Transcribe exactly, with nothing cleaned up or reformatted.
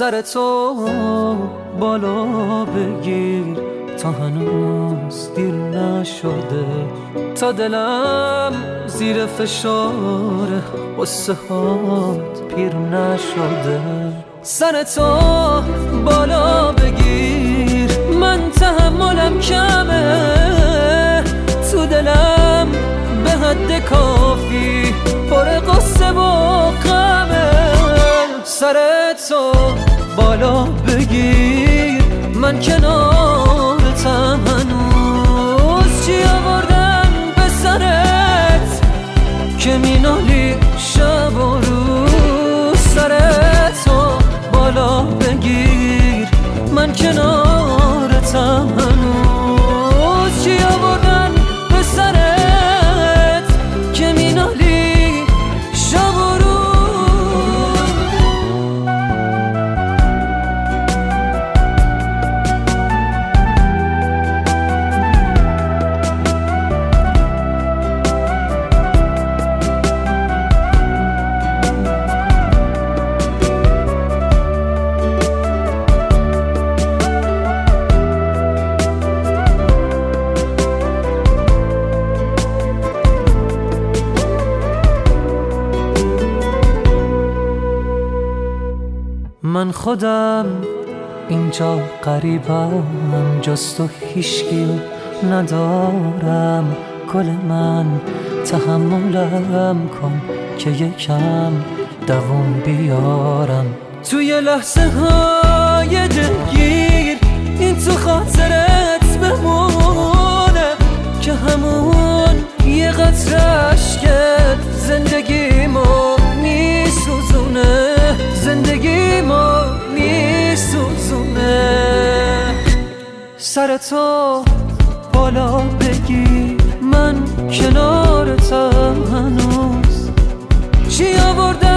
سر تو بالا بگیر تا هنوز دیر نشده، تا دلم زیر فشار قصه هات پیر نشده. سر تو بالا بگیر، من تحملم کمه، تو دلم به حد کافی پر قصه و غمه. سر تو بالا بگیر، من کنارتم هنوز. چی آوردن به سرت که مینالی شب و روز؟ سر تو بالا بگیر، من کنارتم هنوز. چی آوردن به سرت که مینالی شب و روز؟ من خودم اینجا غریبم، جز تو هیچکی ندارم. گل من تحملم کن که یکم دوام بیارم. توی لحظه های دلگیر این تو خاطرت بمونه که همون یه قطره اشکت زندگیمو میسوزونه، زندگی ما میسوزونه. سر تو بالا بگیر، من کنارتم هنوز. چی آورده